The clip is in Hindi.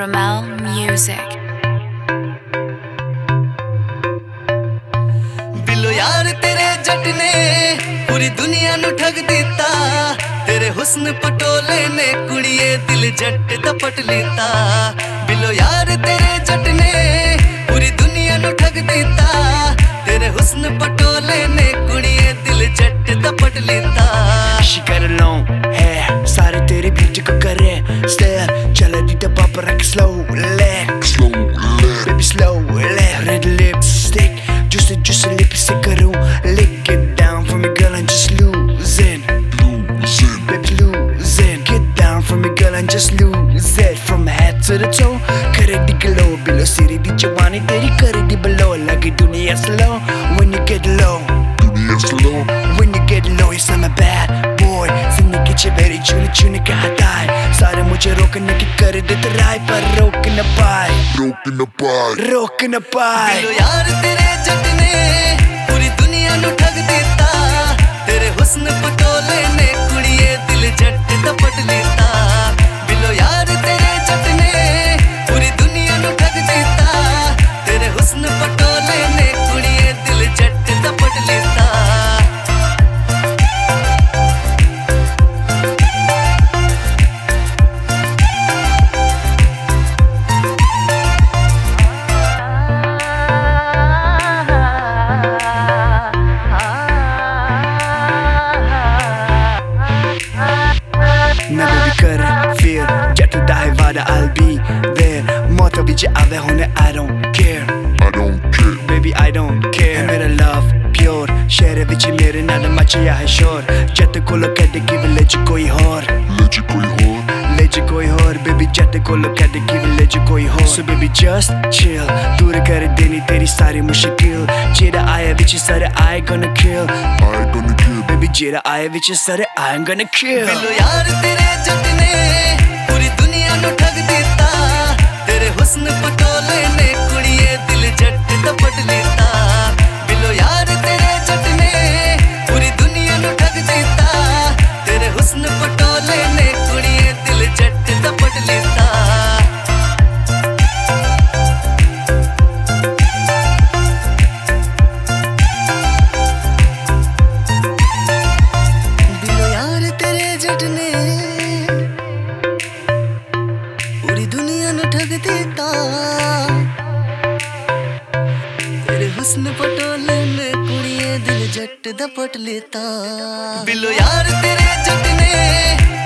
Ramel Music। बिलो यार तेरे जट ने पूरी दुनिया नु ठग दिता, तेरे हुस्न पटोले ने कुड़िए दिल जट दपट लेता। बिलो यार तेरे जट ने पूरी दुनिया नु ठग दिता, तेरे हुस्न पटोले ने कुड़िए दिल जट दपट लेता। She got a long hair, सारे तेरी ब्यूटी को करे stare, चला दी तो पापा रख slowly, baby slowly, red lipstick, juicy lips से करूँ, lick it down for me girl and just lose it, baby lose it, get down for me girl and just lose it, from head to the toe, करे दी glow, below सिरी दी जवानी तेरी करे दी below, लगी दुनिया slow, when you get low, when you get low, yes I'm a bad boy, जिंदगी चे मेरी चुनी कहता है, सारे मुझे रोकने की कर दे ट्राई, पर रोक न पाए। बिलो यार तेरे जट ने पूरी दुनिया नु ठग देता, तेरे हुस्न पटोले ने कुड़िए दिल जट दपट लेता। बिलो यार तेरे जट ने पूरी दुनिया नु ठग देता, तेरे हुस्न पटोले ने कुड़िए दिल जट दपट लेता। Never be कर fear, जट दाहे वादा I'll be there, मौत बीच आवे होने I don't care, baby I don't care, मेरा love pure, शहर विच मेरे नाल मचिया है शोर, जट कोलो कद की विलेज कोई होर, baby जट कोलो कद की विलेज कोई होर, so baby just chill, दूर कर देनी तेरी सारी मुश्किल, जेड़ा आया विच सारे I gonna kill, baby जेड़ा आया विच सारे I'm gonna kill। बिलो यार तेरे जट ने पूरी दुनिया नु ठग देता, तेरे हुस्न पटोले ने कुड़िए दिल जट दपट लेता। बिलो यार तेरे जट ने पूरी दुनिया नु ठग देता, तेरे हुस्न पटोले ने कुड़िए दिल जट दपट लेता। बिलो यार तेरे जट ने पूरी दुनिया नु ठग देता, तेरे हुस्न पटोले ने कुड़िए दिल जट दपट लेता। बिलो यार तेरे जट ने